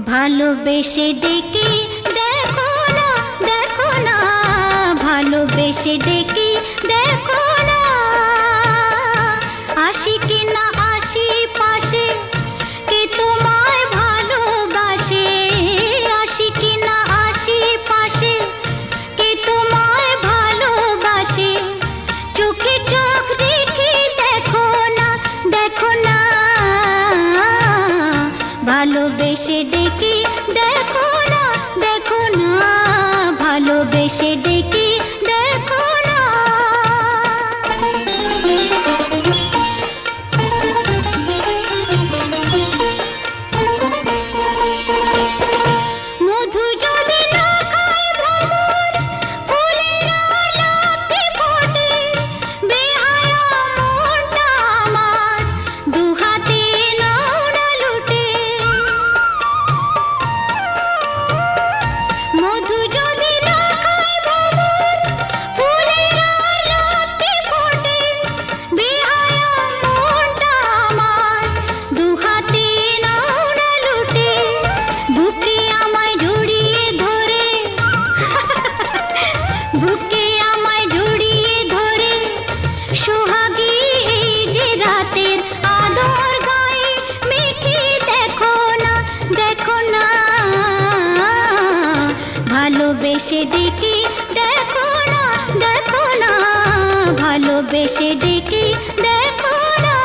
ভালোবেসে ডেকে দেখো না, দেখো না, ভালোবেসে ডেকে দেখো না, আসি কি না আসি পাশে, কে তোমায় ভালোবাসে, আসি কি না আসি পাশে, কে তোমায় ভালোবাসে, চোখে চোখ রেখে দেখো না, দেখো না, ভালোবেসে ডেকে দেখো না, দেখো না, ভালোবেসে ডেকে দেখো না। মধু যদি না খায় ভ্রমর, ফুলের আলাপে ফোটে, বেহায়া মনটা আমার দুহাতে নাও না লুটে। মধু যদি না খায় ভ্রমর, ফুলের আলাপে ফোটে, বেহায়া মনটা আমার দুহাতে নাও না লুটে। বুকে আমায় জড়িয়ে ধরে, বুকে আমায় জড়িয়ে ধরে, সোহাগী এই যে রাতের আদর গায়ে মেখে দেখো না, দেখো না, ভালোবেসে ডেকে দেখো না, দেখো না, ভালোবেসে ডেকে দেখো না।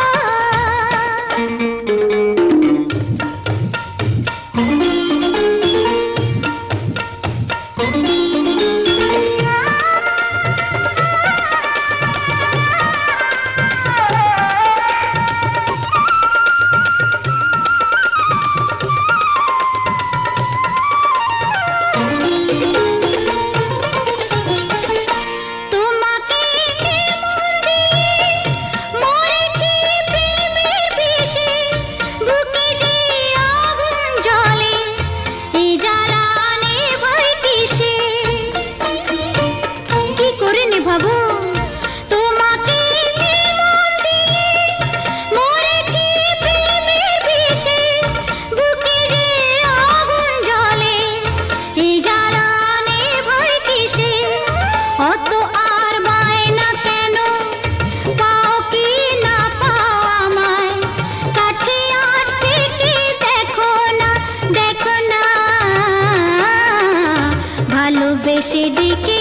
তোমাকে মন দিয়ে মরেছি প্রেমের বিষে, বুকে যে আগুন জ্বলে, এই জ্বালা নেভাই কিসে, কি করে নেভাবো? তোমাকে মন দিয়ে মরেছি প্রেমের বিষে, বুকে যে আগুন জ্বলে, এই জ্বালা নেভাই কিসে, অত আর বায়না কেন, পাও কি না পাও আমায়, কাছে আসছে কি দেখো না, দেখো না, ভালোবেসে ডেকে